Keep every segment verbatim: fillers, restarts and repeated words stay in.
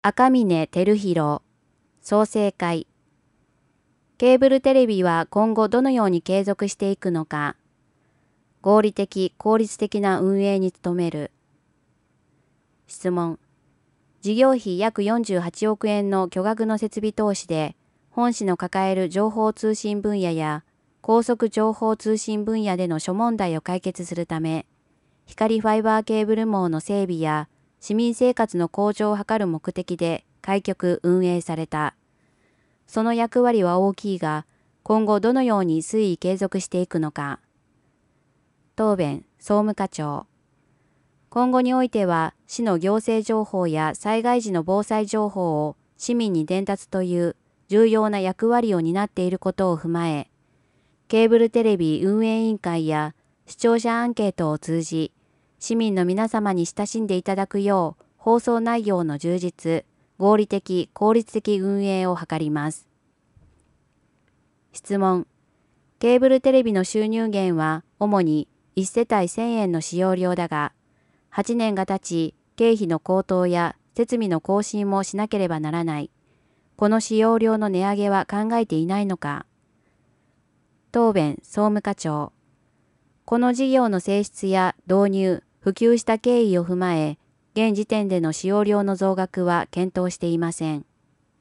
赤嶺照弘、創成会。ケーブルテレビは今後どのように継続していくのか。合理的・効率的な運営に努める。質問。事業費約よんじゅうはちおくえんの巨額の設備投資で、本市の抱える情報通信分野や高速情報通信分野での諸問題を解決するため、光ファイバーケーブル網の整備や市民生活の向上を図る目的で開局運営された。その役割は大きいが、今後どのように推移継続していくのか。答弁、総務課長。今後においては、市の行政情報や災害時の防災情報を市民に伝達という重要な役割を担っていることを踏まえ、ケーブルテレビ運営委員会や視聴者アンケートを通じ、市民の皆様に親しんでいただくよう、放送内容の充実、合理的・効率的運営を図ります。質問。ケーブルテレビの収入源は主にいちせたいせんえんの使用料だが、はちねんが経ち、経費の高騰や設備の更新もしなければならない。この使用料の値上げは考えていないのか。答弁、総務課長。この事業の性質や導入、普及した経緯を踏まえ、現時点での使用料の増額は検討していません。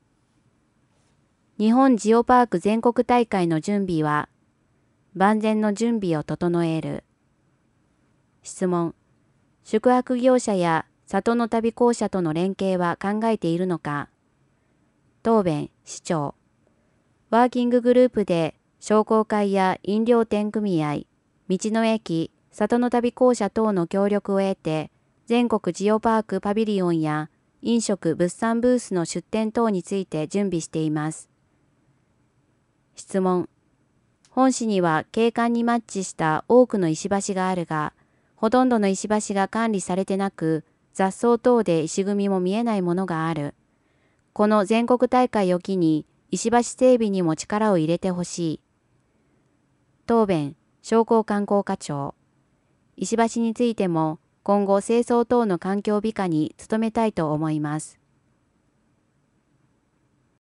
日本ジオパーク全国大会の準備は、万全の準備を整える。質問。宿泊業者や里の旅行者との連携は考えているのか。答弁、市長。ワーキンググループで商工会や飲料店組合、道の駅、里の旅行者等の協力を得て、全国ジオパークパビリオンや飲食物産ブースの出店等について準備しています。質問。本市には景観にマッチした多くの石橋があるが、ほとんどの石橋が管理されてなく、雑草等で石組みも見えないものがある。この全国大会を機に、石橋整備にも力を入れてほしい。答弁、商工観光課長。石橋についても、今後清掃等の環境美化に努めたいと思います。